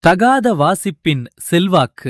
தகாத வாசிப்பின் செல்வாக்கு.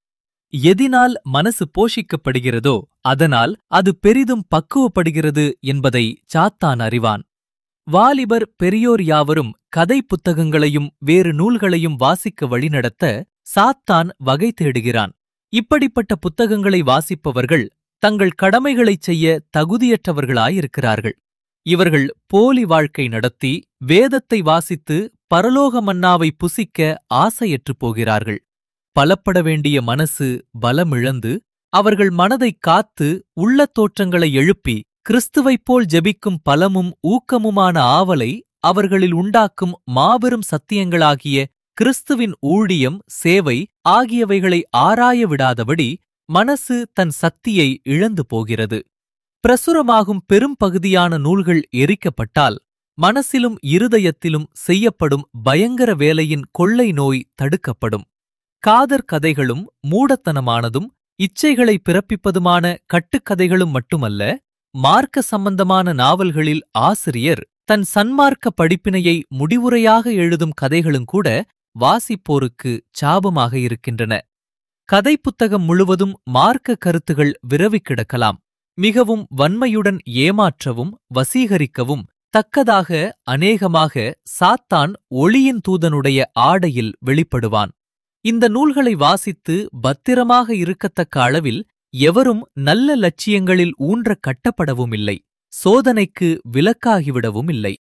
எதினால் மனசு போஷிக்கப்படுகிறதோ அதனால் அது பெரிதும் பக்குவப்படுகிறது என்பதை சாத்தான் அறிவான். வாலிபர் பெரியோர் யாவரும் கதை புத்தகங்களையும் வேறு நூல்களையும் வாசிக்க வழிநடத்த சாத்தான் வகை தேடுகிறான். இப்படிப்பட்ட புத்தகங்களை வாசிப்பவர்கள் தங்கள் கடமைகளைச் செய்ய தகுதியற்றவர்களாயிருக்கிறார்கள். இவர்கள் போலி வாழ்க்கை நடத்தி வேதத்தை வாசித்து பரலோக மன்னாவை புசிக்க ஆசையற்றுப் போகிறார்கள். பலப்பட வேண்டிய மனசு பலமிழந்து அவர்கள் மனதைக் காத்து உள்ளத் தோற்றங்களை எழுப்பி கிறிஸ்துவைப் போல் ஜெபிக்கும் பலமும் ஊக்கமுமான ஆவலை அவர்களில் உண்டாக்கும் மாபெரும் சத்தியங்களாகிய கிறிஸ்துவின் ஊழியம், சேவை ஆகியவைகளை ஆராய விடாதபடி மனசு தன் சக்தியை இழந்து போகிறது. பிரசுரமாகும் பெரும் பகுதியான நூல்கள் எரிக்கப்பட்டால் மனசிலும் இருதயத்திலும் செய்யப்படும் பயங்கர வேலையின் கொள்ளை நோய் தடுக்கப்படும். காதற் கதைகளும் மூடத்தனமானதும் இச்சைகளை பிறப்பிப்பதுமான கட்டுக்கதைகளும் மட்டுமல்ல, மார்க்க சம்பந்தமான நாவல்களில் ஆசிரியர் தன் சன்மார்க்க படிப்பினையை முடிவுரையாக எழுதும் கதைகளுங்கூட வாசிப்போருக்கு சாபமாக இருக்கின்றன. கதை புத்தகம் முழுவதும் மார்க்க கருத்துகள் விரவிக் கிடக்கலாம். மிகவும் வன்மையுடன் ஏமாற்றவும் வசீகரிக்கவும் தக்கதாக அநேகமாக சாத்தான் ஒளியின் தூதனுடைய ஆடையில் வெளிப்படுவான். இந்த நூல்களை வாசித்து பத்திரமாக இருக்கத்தக்க அளவில் எவரும் நல்ல லட்சியங்களில் ஊன்றக் கட்டப்படவும் இல்லை, சோதனைக்கு விலக்காகிவிடவும் இல்லை.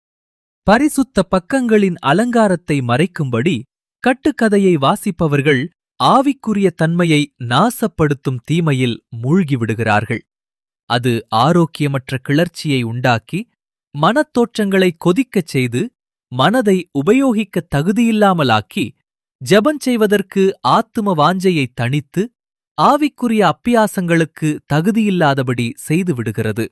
பரிசுத்த பக்கங்களின் அலங்காரத்தை மறைக்கும்படி கட்டுக்கதையை வாசிப்பவர்கள் ஆவிக்குரிய தன்மையை நாசப்படுத்தும் தீமையில் மூழ்கிவிடுகிறார்கள். அது ஆரோக்கியமற்ற கிளர்ச்சியை உண்டாக்கி மனத்தோற்றங்களை கொதிக்கச் செய்து மனதை உபயோகிக்கத் தகுதியில்லாமலாக்கி ஜெபஞ் செய்வதற்கு ஆத்தும வாஞ்சையை தணித்து ஆவிக்குரிய அப்பியாசங்களுக்கு தகுதியில்லாதபடி செய்துவிடுகிறது.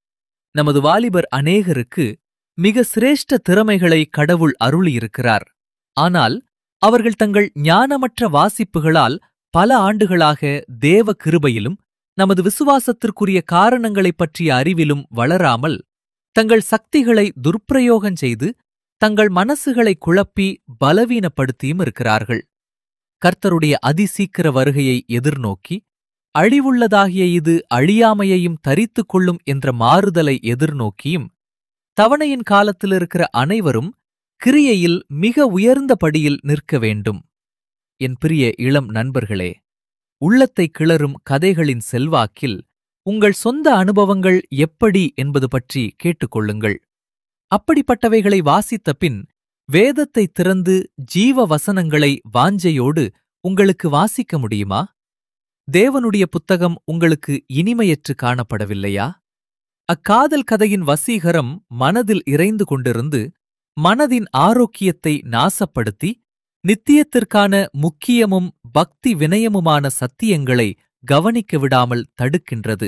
நமது வாலிபர் அநேகருக்கு மிக சிரேஷ்ட திறமைகளை கடவுள் அருளியிருக்கிறார். ஆனால் அவர்கள் தங்கள் ஞானமற்ற வாசிப்புகளால் பல ஆண்டுகளாக தேவ கிருபையிலும் நமது விசுவாசத்திற்குரிய காரணங்களைப் பற்றிய அறிவிலும் வளராமல் தங்கள் சக்திகளை துர்ப்பிரயோகம் செய்து தங்கள் மனசுகளை குழப்பி பலவீனப்படுத்தியும் இருக்கிறார்கள். கர்த்தருடைய அதிசீக்கிர வருகையை எதிர்நோக்கி அழிவுள்ளதாகிய இது அழியாமையையும் தரித்துக் கொள்ளும் என்ற மாறுதலை எதிர்நோக்கியும் தவணையின் காலத்திலிருக்கிற அனைவரும் கிரியையில் மிக உயர்ந்த படியில் நிற்க வேண்டும். என் பிரிய இளம் நண்பர்களே, உள்ளத்தை கிளறும் கதைகளின் செல்வாக்கில் உங்கள் சொந்த அனுபவங்கள் எப்படி என்பது பற்றி கேட்டுக்கொள்ளுங்கள். அப்படிப்பட்டவைகளை வாசித்த பின் வேதத்தை திறந்து ஜீவ வசனங்களை வாஞ்சையோடு உங்களுக்கு வாசிக்க முடியுமா? தேவனுடைய புத்தகம் உங்களுக்கு இனிமையற்று காணப்படவில்லையா? அக்காதல் கதையின் வசீகரம் மனதில் இறைந்து கொண்டிருந்து மனதின் ஆரோக்கியத்தை நாசப்படுத்தி நித்தியத்திற்கான முக்கியமும் பக்தி வினயமுமான சத்தியங்களை கவனிக்க விடாமல் தடுக்கின்றது.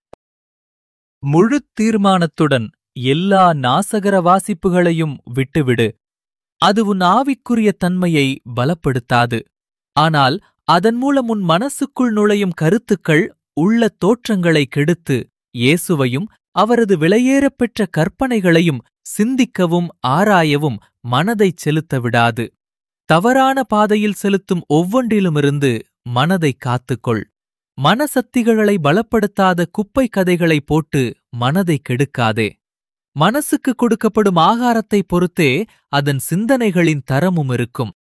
முழு தீர்மானத்துடன் எல்லா நாசகர வாசிப்புகளையும் விட்டுவிடு. அது உன் ஆவிக்குரிய தன்மையை பலப்படுத்தாது. ஆனால் அதன் மூலம் உன் மனசுக்குள் நுழையும் கருத்துக்கள் உள்ள தோற்றங்களை கெடுத்து இயேசுவையும் அவரது விலையேறப் பெற்ற கற்பனைகளையும் சிந்திக்கவும் ஆராயவும் மனதைச் செலுத்த விடாது. தவறான பாதையில் செலுத்தும் ஒவ்வொன்றிலுமிருந்து மனதைக் காத்துக்கொள். மனசக்திகளை பலப்படுத்தாத குப்பை கதைகளை போட்டு மனதை கெடுக்காதே. மனசுக்கு கொடுக்கப்படும் ஆகாரத்தைப் பொறுத்தே அதன் சிந்தனைகளின் தரமும் இருக்கும்.